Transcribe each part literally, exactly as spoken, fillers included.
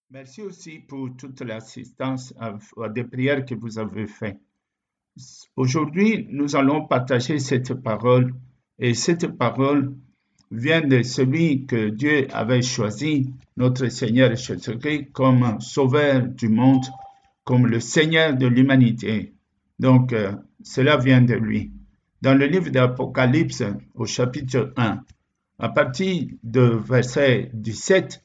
Merci aussi pour toute l'assistance à, à des prières que vous avez faites. Aujourd'hui, nous allons partager cette parole et cette parole vient de celui que Dieu avait choisi, notre Seigneur Jésus-Christ, comme sauveur du monde, comme le Seigneur de l'humanité. Donc, euh, cela vient de lui. Dans le livre d'Apocalypse, au chapitre un, à partir de verset dix-sept,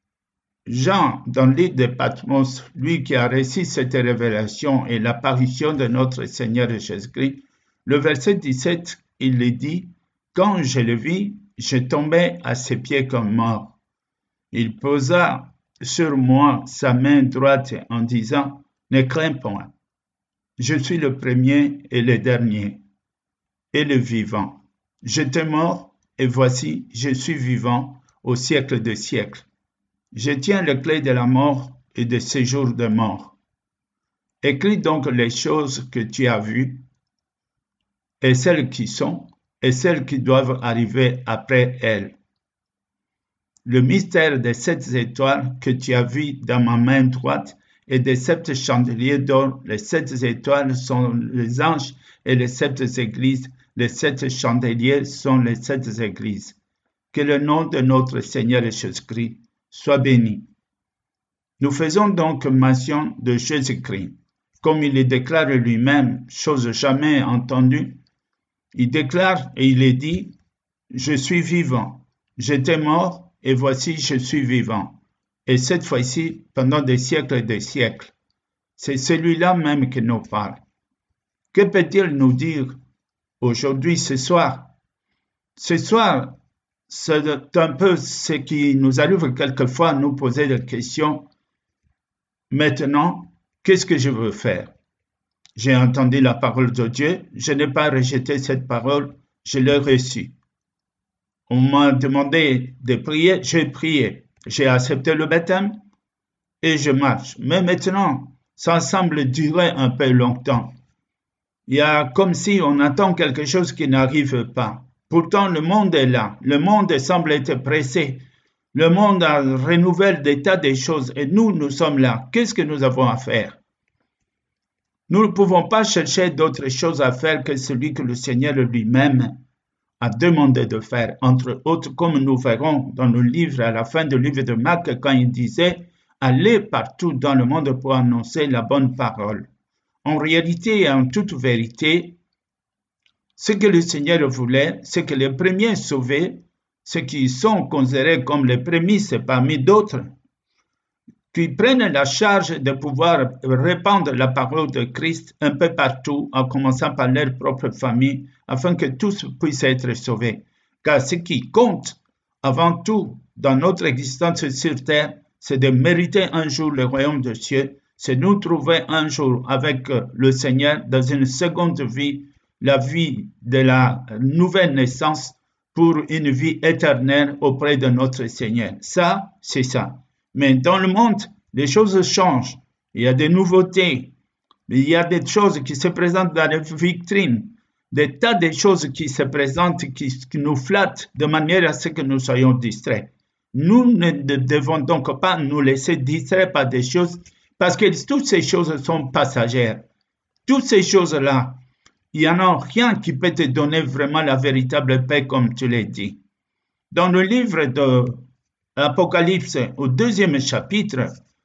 Jean, dans l'île de Patmos, lui qui a reçu cette révélation et l'apparition de notre Seigneur Jésus-Christ, le verset dix-sept, il le dit, « Quand je le vis, je tombais à ses pieds comme mort. Il posa sur moi sa main droite en disant, « Ne crains point, je suis le premier et le dernier, et le vivant. J'étais mort, et voici, je suis vivant au siècle des siècles. Je tiens les clés de la mort et des séjours de mort. Écris donc les choses que tu as vues, et celles qui sont, et celles qui doivent arriver après elles. Le mystère des sept étoiles que tu as vues dans ma main droite et des sept chandeliers d'or, les sept étoiles sont les anges et les sept églises, les sept chandeliers sont les sept églises. Que le nom de notre Seigneur Jésus-Christ soit béni. Nous faisons donc mention de Jésus-Christ. Comme il le déclare lui-même, chose jamais entendue, il déclare et il est dit, « Je suis vivant, j'étais mort et voici je suis vivant. » Et cette fois-ci, pendant des siècles et des siècles. C'est celui-là même qui nous parle. Que peut-il nous dire aujourd'hui, ce soir? Ce soir, c'est un peu ce qui nous arrive quelquefois à nous poser des questions. Maintenant, qu'est-ce que je veux faire? J'ai entendu la parole de Dieu, je n'ai pas rejeté cette parole, je l'ai reçue. On m'a demandé de prier, j'ai prié, j'ai accepté le baptême et je marche. Mais maintenant, ça semble durer un peu longtemps. Il y a comme si on attend quelque chose qui n'arrive pas. Pourtant, le monde est là. Le monde semble être pressé. Le monde a renouvelle des tas de choses et nous, nous sommes là. Qu'est-ce que nous avons à faire? Nous ne pouvons pas chercher d'autres choses à faire que celui que le Seigneur lui-même a demandé de faire. Entre autres, comme nous verrons dans le livre, à la fin du livre de Marc, quand il disait « Allez partout dans le monde pour annoncer la bonne parole ». En réalité et en toute vérité, ce que le Seigneur voulait, c'est que les premiers sauvés, ceux qui sont considérés comme les prémices parmi d'autres, qui prennent la charge de pouvoir répandre la parole de Christ un peu partout, en commençant par leur propre famille, afin que tous puissent être sauvés. Car ce qui compte, avant tout, dans notre existence sur terre, c'est de mériter un jour le royaume de Dieu, c'est nous trouver un jour avec le Seigneur dans une seconde vie, la vie de la nouvelle naissance pour une vie éternelle auprès de notre Seigneur. Ça, c'est ça. Mais dans le monde, les choses changent. Il y a des nouveautés. Il y a des choses qui se présentent dans les vitrines. Des tas de choses qui se présentent, qui, qui nous flattent de manière à ce que nous soyons distraits. Nous ne devons donc pas nous laisser distraire par des choses parce que toutes ces choses sont passagères. Toutes ces choses-là, il n'y en a rien qui peut te donner vraiment la véritable paix comme tu l'as dit. Dans le livre de l'Apocalypse, au deuxième chapitre,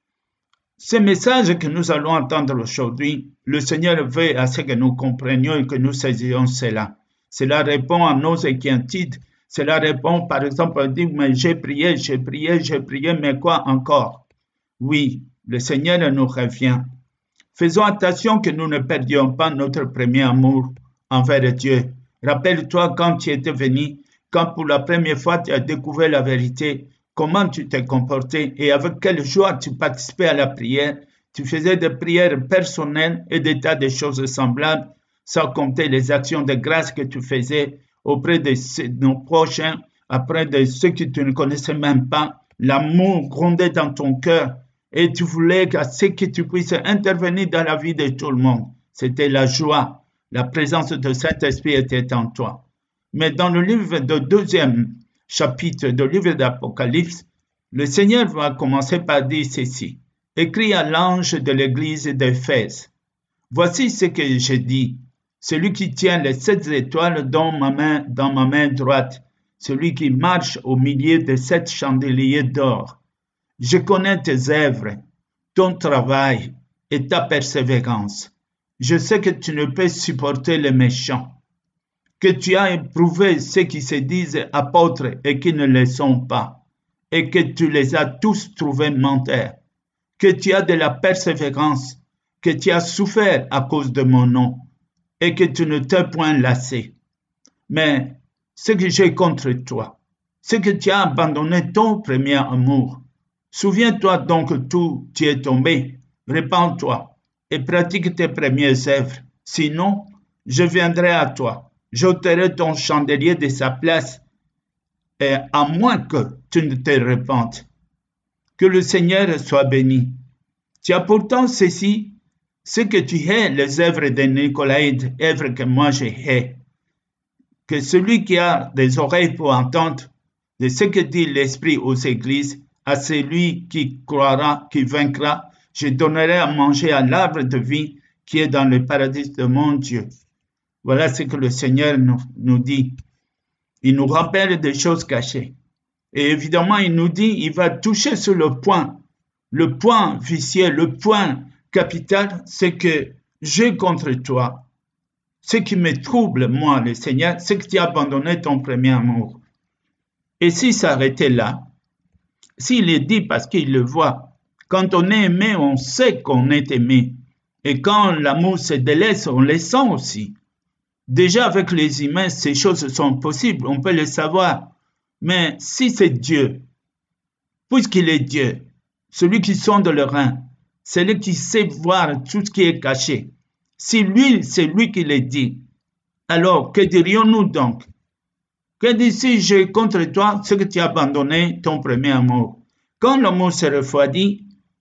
ce message que nous allons entendre aujourd'hui, le Seigneur veut à ce que nous comprenions et que nous saisissions cela. Cela répond à nos inquiétudes. Cela répond, par exemple, à dire, mais j'ai prié, j'ai prié, j'ai prié, mais quoi encore? Oui, le Seigneur nous revient. Faisons attention que nous ne perdions pas notre premier amour envers Dieu. Rappelle-toi quand tu étais venu, quand pour la première fois tu as découvert la vérité, comment tu t'es comporté et avec quelle joie tu participais à la prière. Tu faisais des prières personnelles et des tas de choses semblables, sans compter les actions de grâce que tu faisais auprès de nos prochains, auprès de ceux que tu ne connaissais même pas. L'amour grondait dans ton cœur et tu voulais qu'à ce que tu puisses intervenir dans la vie de tout le monde. C'était la joie. La présence de Saint-Esprit était en toi. Mais dans le livre de deuxième chapitre du livre d'Apocalypse, Le Seigneur va commencer par dire ceci. Écrit à l'ange de l'église d'Éphèse. Voici ce que je dis. Celui qui tient les sept étoiles dans ma main, dans ma main droite, celui qui marche au milieu de sept chandeliers d'or. Je connais tes œuvres, ton travail et ta persévérance. Je sais que tu ne peux supporter les méchants, que tu as éprouvé ceux qui se disent apôtres et qui ne le sont pas, et que tu les as tous trouvés menteurs, que tu as de la persévérance, que tu as souffert à cause de mon nom, et que tu ne t'es point lassé. Mais ce que j'ai contre toi, c'est que tu as abandonné ton premier amour. Souviens-toi donc d'où tu es tombé, répands-toi et pratique tes premières œuvres. Sinon, je viendrai à toi, j'ôterai ton chandelier de sa place, et à moins que tu ne te répandes. Que le Seigneur soit béni. Tu as pourtant ceci, ce que tu hais, les œuvres de Nicolaïdes, œuvres que moi je hais. Que celui qui a des oreilles pour entendre de ce que dit l'Esprit aux églises, à celui qui croira, qui vaincra, je donnerai à manger à l'arbre de vie qui est dans le paradis de mon Dieu. Voilà ce que le Seigneur nous, nous dit. Il nous rappelle des choses cachées. Et évidemment, il nous dit, il va toucher sur le point. Le point vicieux, le point capital, c'est que j'ai contre toi. Ce qui me trouble, moi, le Seigneur, c'est que tu as abandonné ton premier amour. Et s'il s'arrêtait là, s'il est dit parce qu'il le voit, quand on est aimé, on sait qu'on est aimé. Et quand l'amour se délaisse, on le sent aussi. Déjà, avec les humains, ces choses sont possibles, on peut le savoir. Mais si c'est Dieu, puisqu'il est Dieu, celui qui sonde le rein, celui qui sait voir tout ce qui est caché, si lui, c'est lui qui le dit, alors que dirions-nous donc? Que d'ici j'ai contre toi ce que tu as abandonné ton premier amour. Quand l'amour se refroidit,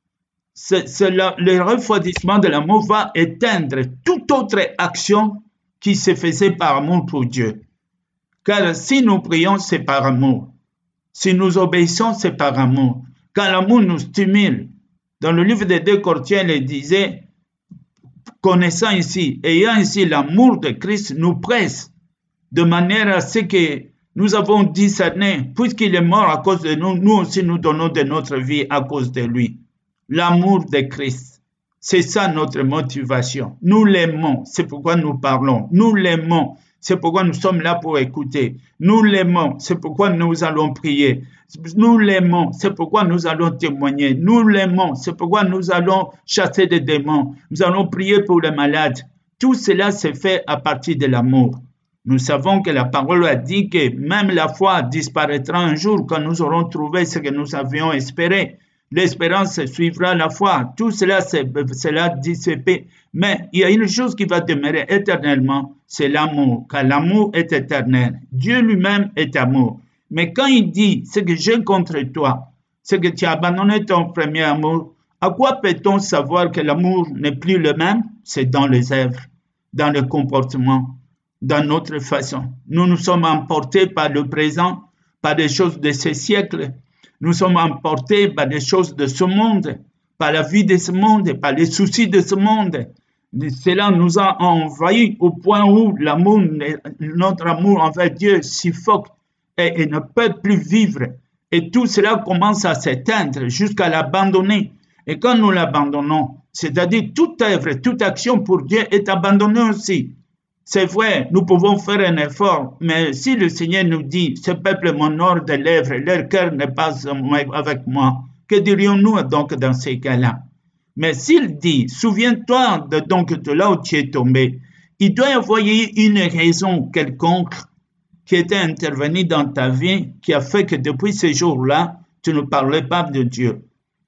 c'est, c'est la, le refroidissement de l'amour va éteindre toute autre action qui se faisait par amour pour Dieu. Car si nous prions, c'est par amour. Si nous obéissons, c'est par amour. Quand l'amour nous stimule, dans le livre des deux Corinthiens, il disait, connaissant ici, ayant ici l'amour de Christ, nous presse, de manière à ce que nous avons discerné, puisqu'il est mort à cause de nous, nous aussi nous donnons de notre vie à cause de lui. L'amour de Christ, c'est ça notre motivation. Nous l'aimons, c'est pourquoi nous parlons. Nous l'aimons, c'est pourquoi nous sommes là pour écouter. Nous l'aimons, c'est pourquoi nous allons prier. Nous l'aimons, c'est pourquoi nous allons témoigner. Nous l'aimons, c'est pourquoi nous allons chasser des démons. Nous allons prier pour les malades. Tout cela se fait à partir de l'amour. Nous savons que la parole a dit que même la foi disparaîtra un jour quand nous aurons trouvé ce que nous avions espéré. L'espérance suivra la foi. Tout cela, c'est, cela dissipé. Mais il y a une chose qui va demeurer éternellement, c'est l'amour, car l'amour est éternel. Dieu lui-même est amour. Mais quand il dit ce que j'ai contre toi, c'est que tu as abandonné ton premier amour, à quoi peut-on savoir que l'amour n'est plus le même? C'est dans les œuvres, dans le comportement, dans notre façon. Nous nous sommes emportés par le présent, par des choses de ce siècle. Nous sommes emportés par des choses de ce monde, par la vie de ce monde, par les soucis de ce monde. Cela nous a envahis au point où l'amour, notre amour envers Dieu suffoque et, et ne peut plus vivre. Et tout cela commence à s'éteindre jusqu'à l'abandonner. Et quand nous l'abandonnons, c'est-à-dire toute œuvre, toute action pour Dieu est abandonnée aussi. C'est vrai, nous pouvons faire un effort, mais si le Seigneur nous dit, ce peuple m'honore de lèvres, leur cœur n'est pas avec moi, que dirions-nous donc dans ces cas-là? Mais s'il dit, souviens-toi de, donc de là où tu es tombé, il doit y avoir une raison quelconque qui était intervenue dans ta vie, qui a fait que depuis ce jour-là, tu ne parlais pas de Dieu.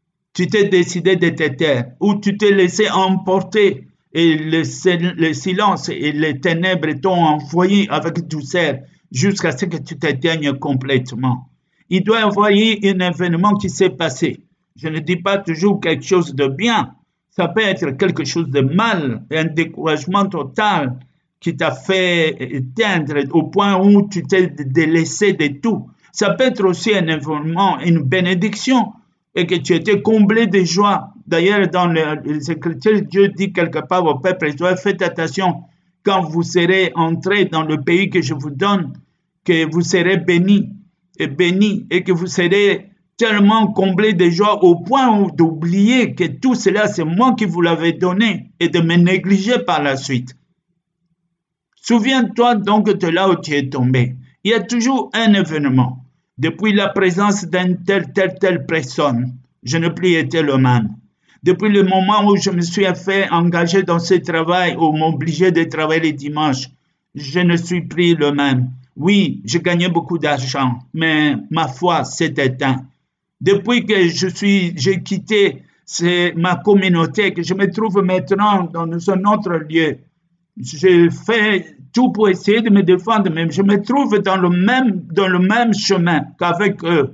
Tu t'es décidé de te taire, ou tu t'es laissé emporter, et le, le silence et les ténèbres t'ont envoyé avec douceur jusqu'à ce que tu t'éteignes complètement. Il doit y avoir eu un événement qui s'est passé. Je ne dis pas toujours quelque chose de bien. Ça peut être quelque chose de mal, un découragement total qui t'a fait éteindre au point où tu t'es délaissé de tout. Ça peut être aussi un événement, une bénédiction, et que tu étais comblé de joie. D'ailleurs, dans les Écritures, Dieu dit quelque part au peuple Israël, faites attention, quand vous serez entrés dans le pays que je vous donne, que vous serez bénis, et bénis, et que vous serez tellement comblés de joie au point d'oublier que tout cela, c'est moi qui vous l'avais donné, et de me négliger par la suite. Souviens-toi donc de là où tu es tombé. Il y a toujours un événement. Depuis la présence d'une telle, telle, telle personne, je n'ai plus été le même. Depuis le moment où je me suis fait engager dans ce travail, ou m'obliger de travailler les dimanches, je ne suis plus le même. Oui, j'ai gagné beaucoup d'argent, mais ma foi s'est éteinte. Depuis que je suis, j'ai quitté ma communauté, que je me trouve maintenant dans un autre lieu, j'ai fait tout pour essayer de me défendre, mais je me trouve dans le même, dans le même chemin qu'avec eux.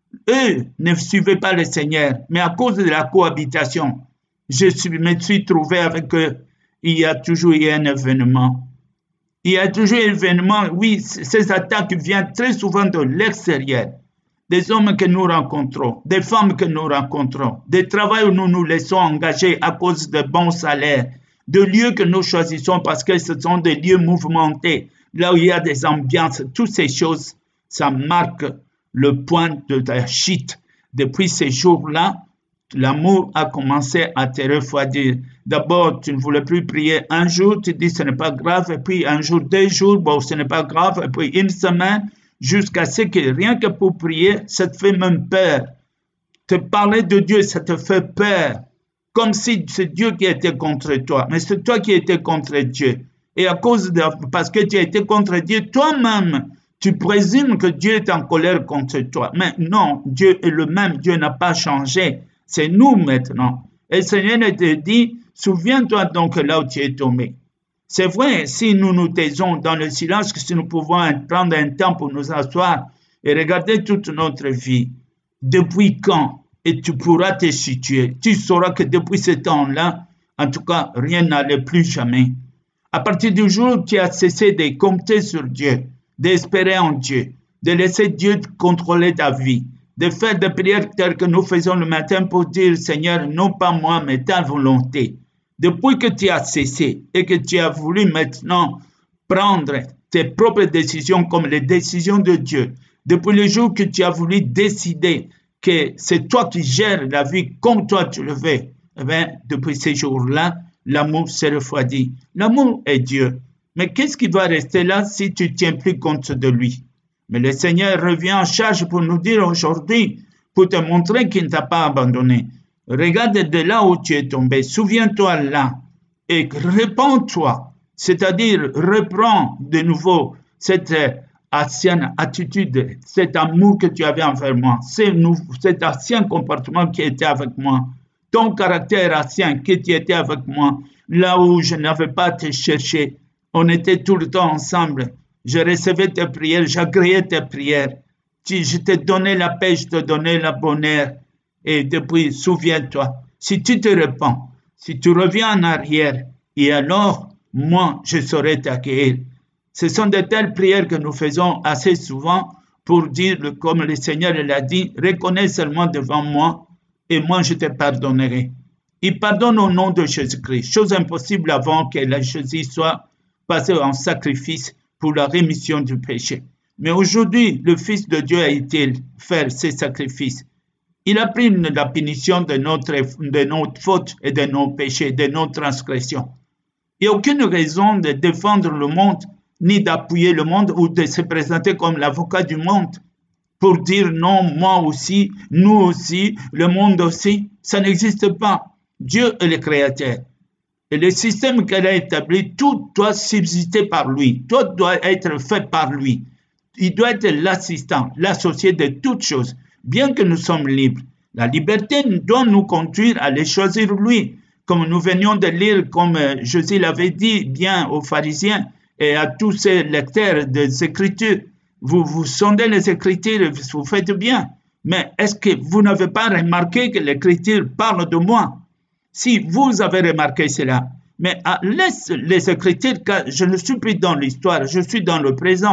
Eux ne suivaient pas le Seigneur, mais à cause de la cohabitation, je suis, me suis trouvé avec eux. Il y a toujours eu un événement. Il y a toujours un événement, oui, ces attaques viennent très souvent de l'extérieur. Des hommes que nous rencontrons, des femmes que nous rencontrons, des travaux où nous nous laissons engager à cause de bons salaires, de lieux que nous choisissons parce que ce sont des lieux mouvementés, là où il y a des ambiances, toutes ces choses, ça marque le point de la chute. Depuis ces jours-là, l'amour a commencé à te refroidir. D'abord, tu ne voulais plus prier un jour, tu dis ce n'est pas grave, et puis un jour, deux jours, bon, ce n'est pas grave, et puis une semaine, jusqu'à ce que rien que pour prier, ça te fait même peur. Te parler de Dieu, ça te fait peur. Comme si c'est Dieu qui était contre toi, mais c'est toi qui étais contre Dieu. Et à cause de, parce que tu as été contre Dieu, toi-même, tu présumes que Dieu est en colère contre toi. Mais non, Dieu est le même, Dieu n'a pas changé. C'est nous maintenant. Et le Seigneur te dit, souviens-toi donc là où tu es tombé. C'est vrai, si nous nous taisons dans le silence, que si nous pouvons prendre un temps pour nous asseoir et regarder toute notre vie, depuis quand? Et tu pourras te situer. Tu sauras que depuis ce temps-là, en tout cas, rien n'allait plus jamais. À partir du jour où tu as cessé de compter sur Dieu, d'espérer en Dieu, de laisser Dieu contrôler ta vie, de faire des prières telles que nous faisons le matin pour dire, Seigneur, non pas moi, mais ta volonté. Depuis que tu as cessé et que tu as voulu maintenant prendre tes propres décisions comme les décisions de Dieu, depuis le jour que tu as voulu décider que c'est toi qui gères la vie comme toi tu le veux, eh bien, depuis ces jours-là, l'amour s'est refroidi. L'amour est Dieu. Mais qu'est-ce qui va rester là si tu ne tiens plus compte de lui? Mais le Seigneur revient en charge pour nous dire aujourd'hui, pour te montrer qu'il ne t'a pas abandonné. Regarde de là où tu es tombé, souviens-toi là et répands-toi, c'est-à-dire reprends de nouveau cette ancienne attitude, cet amour que tu avais envers moi, cet ancien comportement qui était avec moi, ton caractère ancien qui était avec moi, là où je n'avais pas à te chercher, on était tout le temps ensemble, je recevais tes prières, j'agréais tes prières, je te donnais la paix, je te donnais le bonheur. Et depuis, souviens-toi, si tu te repens, si tu reviens en arrière, et alors, moi, je saurai t'accueillir. Ce sont de telles prières que nous faisons assez souvent pour dire, comme le Seigneur l'a dit, reconnais seulement devant moi et moi je te pardonnerai. Il pardonne au nom de Jésus-Christ, chose impossible avant que la Jésus soit passé en sacrifice pour la rémission du péché. Mais aujourd'hui, le Fils de Dieu a été faire ces sacrifices. Il a pris la punition de notre, de notre faute et de nos péchés, de nos transgressions. Il n'y a aucune raison de défendre le monde, ni d'appuyer le monde ou de se présenter comme l'avocat du monde pour dire non, moi aussi, nous aussi, le monde aussi. Ça n'existe pas. Dieu est le créateur. Et le système qu'elle a établi, tout doit subsister par lui. Tout doit être fait par lui. Il doit être l'assistant, l'associé de toutes choses. Bien que nous sommes libres, la liberté doit nous conduire à les choisir lui. Comme nous venions de lire, comme Jésus l'avait dit bien aux pharisiens et à tous ces lecteurs des Écritures, vous, vous sondez les Écritures, vous faites bien. Mais est-ce que vous n'avez pas remarqué que l'Écriture parle de moi? Si vous avez remarqué cela, mais laisse les Écritures, car je ne suis plus dans l'histoire, je suis dans le présent.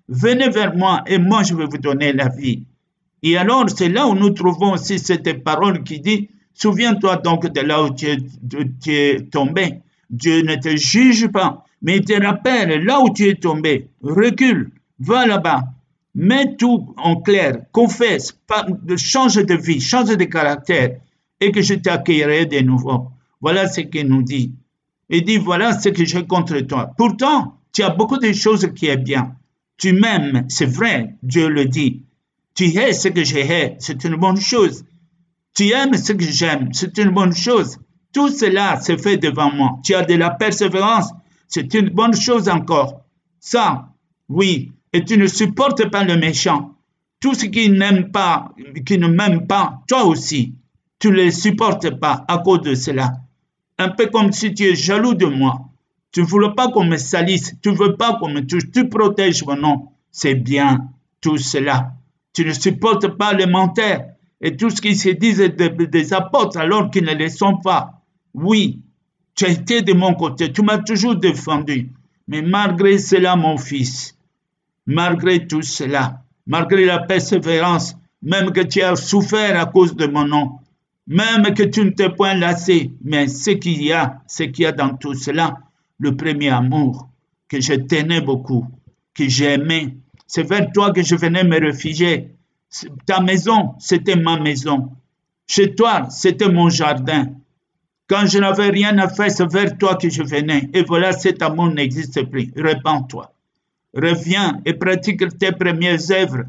Venez vers moi et moi je vais vous donner la vie. Et alors, c'est là où nous trouvons aussi cette parole qui dit, souviens-toi donc de là où tu es, tu es tombé. Dieu ne te juge pas, mais il te rappelle là où tu es tombé. Recule, va là-bas, mets tout en clair, confesse, change de vie, change de caractère, et que je t'accueillerai de nouveau. Voilà ce qu'il nous dit. Il dit, voilà ce que j'ai contre toi. Pourtant, tu as beaucoup de choses qui sont bien. Tu m'aimes, c'est vrai, Dieu le dit. Tu hais ce que je hais, c'est une bonne chose. Tu aimes ce que j'aime, c'est une bonne chose. Tout cela se fait devant moi. Tu as de la persévérance, c'est une bonne chose encore. Ça, oui, et tu ne supportes pas le méchant. Tout ce qui n'aime pas, qui ne m'aime pas, toi aussi, tu ne le supportes pas à cause de cela. Un peu comme si tu es jaloux de moi. Tu ne veux pas qu'on me salisse, tu ne veux pas qu'on me touche, tu protèges mon nom. C'est bien, tout cela. Tu ne supportes pas les menteurs et tout ce qui se dit des, des apôtres alors qu'ils ne le sont pas. Oui, tu as été de mon côté, tu m'as toujours défendu. Mais malgré cela, mon fils, malgré tout cela, malgré la persévérance, même que tu as souffert à cause de mon nom, même que tu ne t'es point lassé, mais ce qu'il y a, ce qu'il y a dans tout cela, le premier amour que je tenais beaucoup, que j'aimais, c'est vers toi que je venais me réfugier. Ta maison, c'était ma maison. Chez toi, c'était mon jardin. Quand je n'avais rien à faire, c'est vers toi que je venais. Et voilà, cet amour n'existe plus. Répands-toi. Reviens et pratique tes premières œuvres.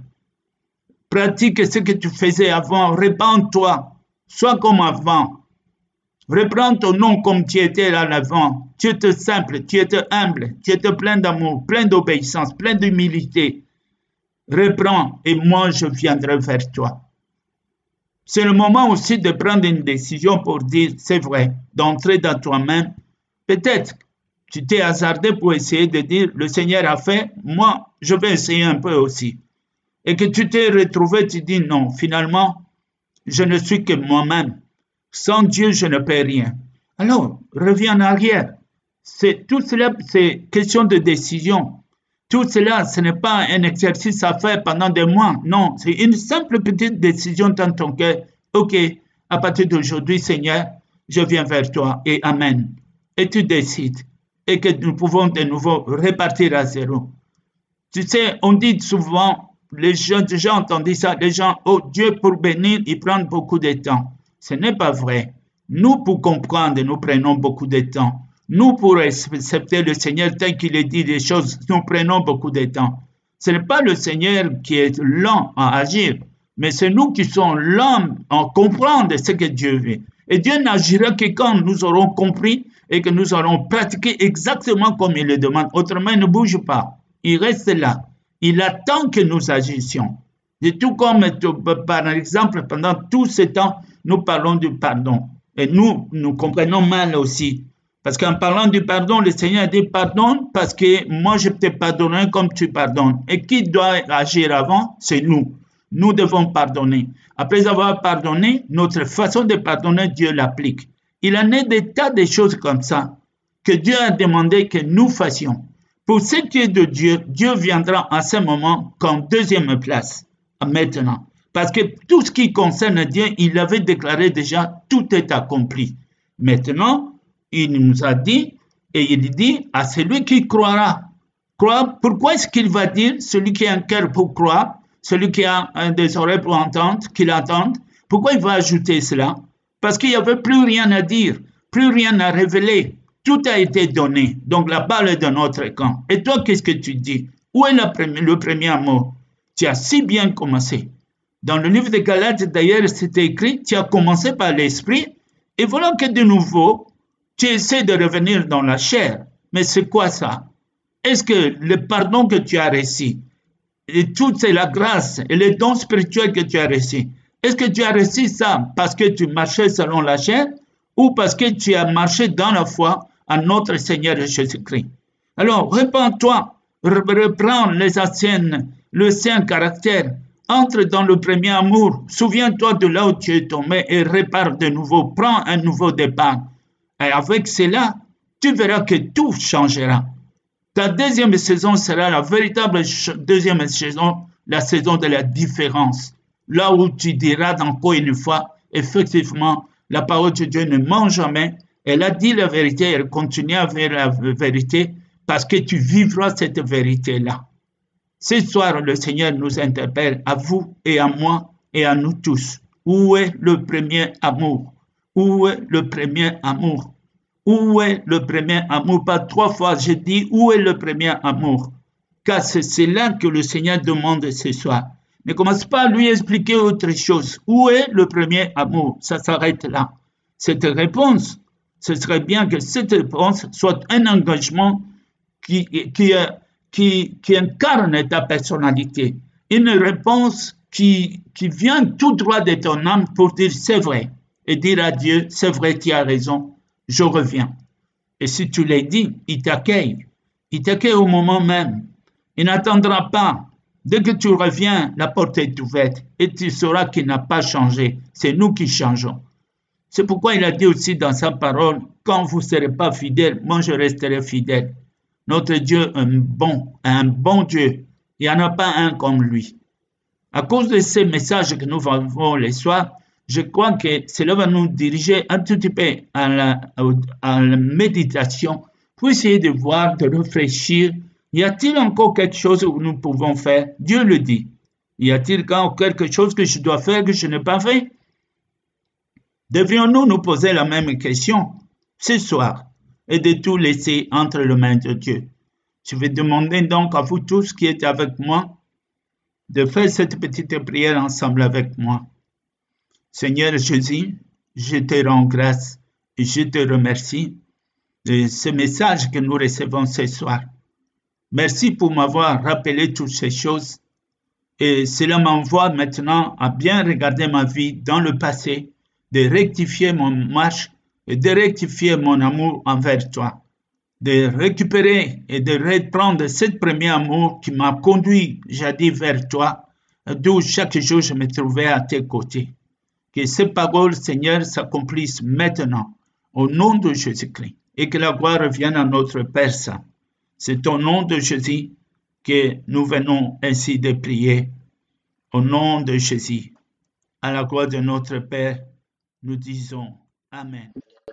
Pratique ce que tu faisais avant. Répands-toi. Sois comme avant. Reprends ton nom comme tu étais là avant. Tu étais simple, tu étais humble, tu étais plein d'amour, plein d'obéissance, plein d'humilité. Reprends et moi je viendrai vers toi. C'est le moment aussi de prendre une décision pour dire, c'est vrai, d'entrer dans toi-même. Peut-être tu t'es hasardé pour essayer de dire, le Seigneur a fait, moi je vais essayer un peu aussi. Et que tu t'es retrouvé, tu dis non, finalement, je ne suis que moi-même. Sans Dieu, je ne peux rien. Alors, reviens en arrière. C'est, tout cela, c'est question de décision. Tout cela, ce n'est pas un exercice à faire pendant des mois. Non, c'est une simple petite décision dans ton cœur. OK, à partir d'aujourd'hui, Seigneur, je viens vers toi et Amen. Et tu décides. Et que nous pouvons de nouveau repartir à zéro. Tu sais, on dit souvent, les gens, j'ai entendu ça, les gens, oh Dieu, pour bénir, il prend beaucoup de temps. Ce n'est pas vrai. Nous, pour comprendre, nous prenons beaucoup de temps. Nous, pour accepter le Seigneur tel qu'il est dit les choses, nous prenons beaucoup de temps. Ce n'est pas le Seigneur qui est lent à agir, mais c'est nous qui sommes lents à comprendre ce que Dieu veut. Et Dieu n'agira que quand nous aurons compris et que nous aurons pratiqué exactement comme il le demande. Autrement, il ne bouge pas. Il reste là. Il attend que nous agissions. Et tout comme, par exemple, pendant tout ce temps, nous parlons du pardon. Et nous, nous comprenons mal aussi. Parce qu'en parlant du pardon, le Seigneur dit pardonne parce que moi je te pardonnerai comme tu pardonnes. Et qui doit agir avant? C'est nous. Nous devons pardonner. Après avoir pardonné, notre façon de pardonner, Dieu l'applique. Il en est des tas de choses comme ça que Dieu a demandé que nous fassions. Pour ce qui est de Dieu, Dieu viendra à ce moment qu'en deuxième place, maintenant. Parce que tout ce qui concerne Dieu, il avait déclaré déjà, tout est accompli. Maintenant, il nous a dit, et il dit à celui qui croira. Croire, pourquoi est-ce qu'il va dire, celui qui a un cœur pour croire, celui qui a un des oreilles pour entendre, qu'il attende, pourquoi il va ajouter cela? Parce qu'il n'y avait plus rien à dire, plus rien à révéler. Tout a été donné. Donc la balle est de notre camp. Et toi, qu'est-ce que tu dis? Où est la première, le premier mot? Tu as si bien commencé. Dans le livre de Galates, d'ailleurs, c'était écrit, tu as commencé par l'esprit, et voilà que de nouveau, tu essaies de revenir dans la chair. Mais c'est quoi ça? Est-ce que le pardon que tu as reçu, et toute la grâce et les dons spirituels que tu as reçus, est-ce que tu as reçu ça parce que tu marchais selon la chair ou parce que tu as marché dans la foi à notre Seigneur Jésus-Christ? Alors, répands-toi, reprends les anciennes, le saint caractère, entre dans le premier amour, souviens-toi de là où tu es tombé et répare de nouveau, prends un nouveau départ. Et avec cela, tu verras que tout changera. Ta deuxième saison sera la véritable deuxième saison, la saison de la différence. Là où tu diras encore une fois, effectivement, la parole de Dieu ne ment jamais. Elle a dit la vérité, elle continue à faire la vérité parce que tu vivras cette vérité-là. Ce soir, le Seigneur nous interpelle à vous et à moi et à nous tous. Où est le premier amour? Où est le premier amour? Où est le premier amour? Pas trois fois, j'ai dit où est le premier amour? Car c'est là que le Seigneur demande ce soir. Ne commence pas à lui expliquer autre chose. Où est le premier amour? Ça s'arrête là. Cette réponse, ce serait bien que cette réponse soit un engagement qui, qui, qui, qui incarne ta personnalité. Une réponse qui, qui vient tout droit de ton âme pour dire c'est vrai. Et dire à Dieu, c'est vrai, tu as raison, je reviens. Et si tu l'as dit, il t'accueille. Il t'accueille au moment même. Il n'attendra pas. Dès que tu reviens, la porte est ouverte et tu sauras qu'il n'a pas changé. C'est nous qui changeons. C'est pourquoi il a dit aussi dans sa parole, quand vous ne serez pas fidèles, moi je resterai fidèle. Notre Dieu est un bon, un bon Dieu. Il n'y en a pas un comme lui. À cause de ces messages que nous avons les soirs, je crois que cela va nous diriger un tout petit peu à la, à la méditation pour essayer de voir, de réfléchir. Y a-t-il encore quelque chose que nous pouvons faire? Dieu le dit. Y a-t-il encore quelque chose que je dois faire que je n'ai pas fait? Devrions-nous nous poser la même question ce soir et de tout laisser entre les mains de Dieu? Je vais demander donc à vous tous qui êtes avec moi de faire cette petite prière ensemble avec moi. Seigneur Jésus, je te rends grâce et je te remercie de ce message que nous recevons ce soir. Merci pour m'avoir rappelé toutes ces choses et cela m'envoie maintenant à bien regarder ma vie dans le passé, de rectifier mon marche et de rectifier mon amour envers toi, de récupérer et de reprendre ce premier amour qui m'a conduit jadis vers toi, d'où chaque jour je me trouvais à tes côtés. Que ces paroles, Seigneur, s'accomplissent maintenant, au nom de Jésus-Christ, et que la gloire revienne à notre Père Saint. C'est au nom de Jésus que nous venons ainsi de prier. Au nom de Jésus, à la gloire de notre Père, nous disons Amen.